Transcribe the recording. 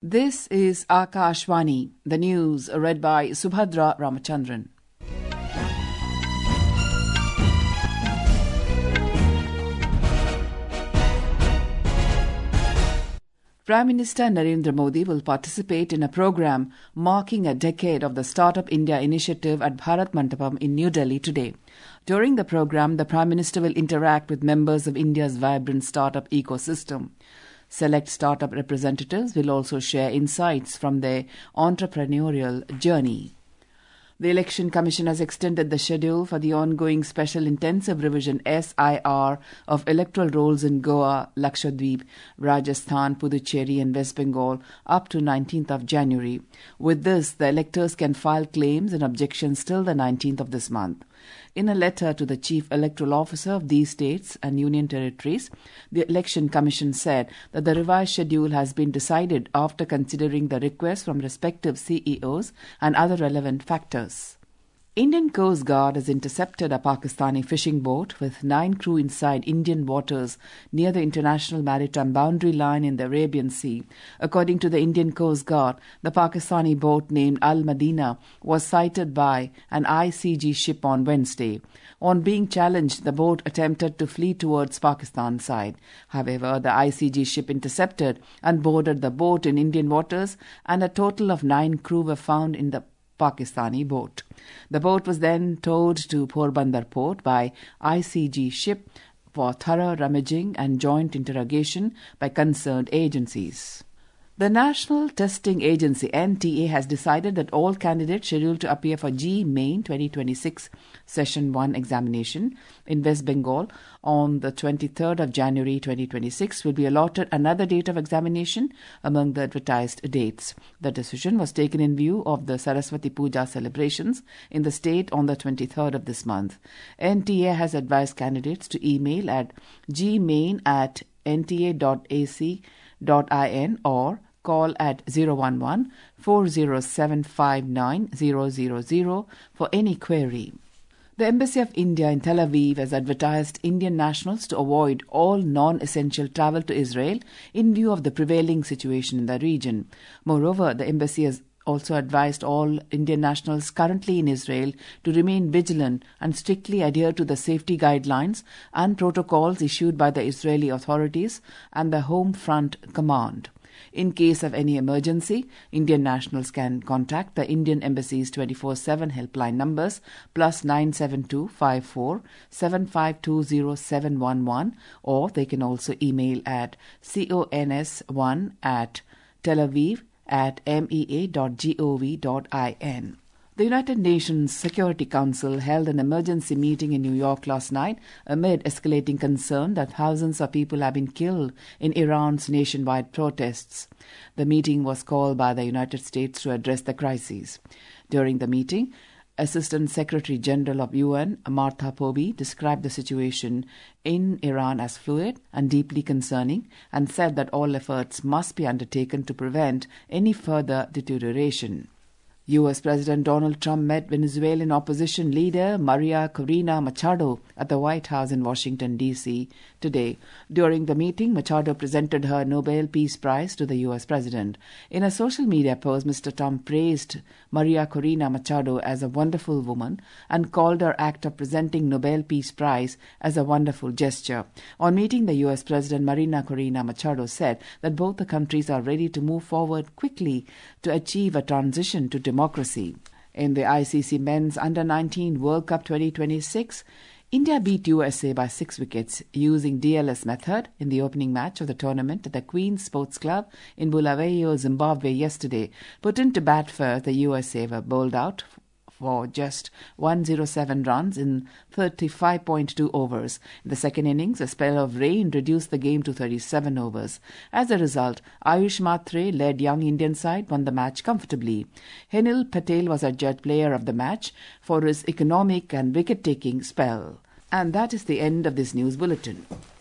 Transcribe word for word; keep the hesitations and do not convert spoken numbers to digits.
This is Akashvani, the news read by Subhadra Ramachandran. Prime Minister Narendra Modi will participate in a program marking a decade of the Startup India initiative at Bharat Mandapam in New Delhi today. During the program, the Prime Minister will interact with members of India's vibrant startup ecosystem. Select startup representatives will also share insights from their entrepreneurial journey. The Election Commission has extended the schedule for the ongoing Special Intensive Revision S I R of electoral rolls in Goa, Lakshadweep, Rajasthan, Puducherry and West Bengal up to nineteenth of January. With this, the electors can file claims and objections till the nineteenth of this month. In a letter to the Chief Electoral Officer of these states and Union Territories, the Election Commission said that the revised schedule has been decided after considering the requests from respective C E Os and other relevant factors. Indian Coast Guard has intercepted a Pakistani fishing boat with nine crew inside Indian waters near the International Maritime Boundary Line in the Arabian Sea. According to the Indian Coast Guard, the Pakistani boat named Al Madina was sighted by an I C G ship on Wednesday. On being challenged, the boat attempted to flee towards Pakistan's side. However, the I C G ship intercepted and boarded the boat in Indian waters, and a total of nine crew were found in the Pakistani boat. The boat was then towed to Porbandar port by I C G ship for thorough rummaging and joint interrogation by concerned agencies. The National Testing Agency N T A has decided that all candidates scheduled to appear for J E E Main twenty twenty-six Session one examination in West Bengal on the twenty-third of January twenty twenty-six will be allotted another date of examination among the advertised dates. The decision was taken in view of the Saraswati Puja celebrations in the state on the twenty-third of this month. N T A has advised candidates to email at j e e main at n t a dot a c dot in or call at zero one one, four zero seven, five nine zero zero zero for any query. The Embassy of India in Tel Aviv has advertised Indian nationals to avoid all non-essential travel to Israel in view of the prevailing situation in the region. Moreover, the embassy has also advised all Indian nationals currently in Israel to remain vigilant and strictly adhere to the safety guidelines and protocols issued by the Israeli authorities and the Home Front Command. In case of any emergency, Indian nationals can contact the Indian Embassy's twenty-four seven helpline numbers plus nine seven two five four seven five two zero seven one one, or they can also email at cons one at Tel Aviv at mea dot gov dot in. The United Nations Security Council held an emergency meeting in New York last night amid escalating concern that thousands of people have been killed in Iran's nationwide protests. The meeting was called by the United States to address the crisis. During the meeting, Assistant Secretary General of U N Martha Poby described the situation in Iran as fluid and deeply concerning and said that all efforts must be undertaken to prevent any further deterioration. U S President Donald Trump met Venezuelan opposition leader Maria Corina Machado at the White House in Washington, D C today. During the meeting, Machado presented her Nobel Peace Prize to the U S President. In a social media post, Mister Trump praised Maria Corina Machado as a wonderful woman and called her act of presenting Nobel Peace Prize as a wonderful gesture. On meeting the U S President, Maria Corina Machado said that both the countries are ready to move forward quickly to achieve a transition to democracy. Democracy. In the I C C Men's Under nineteen World Cup twenty twenty-six, India beat U S A by six wickets using D L S method in the opening match of the tournament at the Queen's Sports Club in Bulawayo, Zimbabwe yesterday. Put into bat first, the U S A were bowled out for just one hundred seven runs in thirty-five point two overs. In the second innings, a spell of rain reduced the game to thirty-seven overs. As a result, Ayush Matre led young Indian side won the match comfortably. Henil Patel was adjudged player of the match for his economic and wicket-taking spell. And that is the end of this news bulletin.